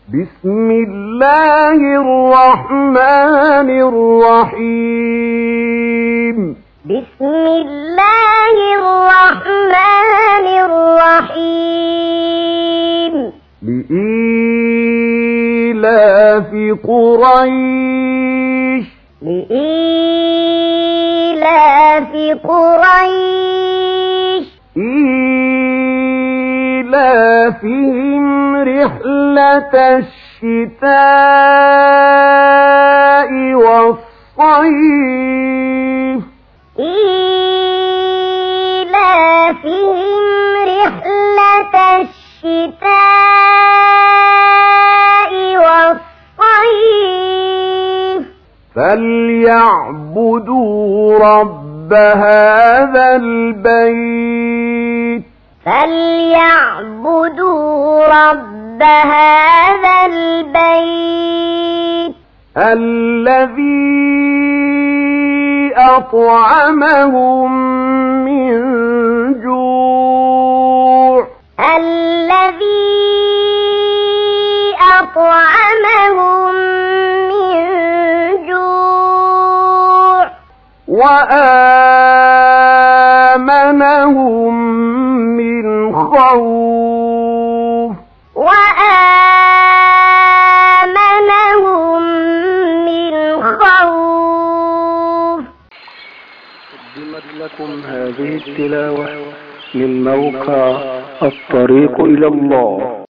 بسم الله الرحمن الرحيم. بسم الله الرحمن الرحيم. لإيلاف قريش. لإيلاف قريش. إيلافهم رحلة الشتاء والصيف. إيلافهم رحلة الشتاء والصيف. فليعبدوا رب هذا البيت. فليعبدوا رب هذا البيت الذي أطعمهم من جوع. الذي أطعمهم من جوع وآمنهم من خوف. وآمنهم من خوف. قدمت لكم هذه التلاوة من موقع الطريق إلى الله.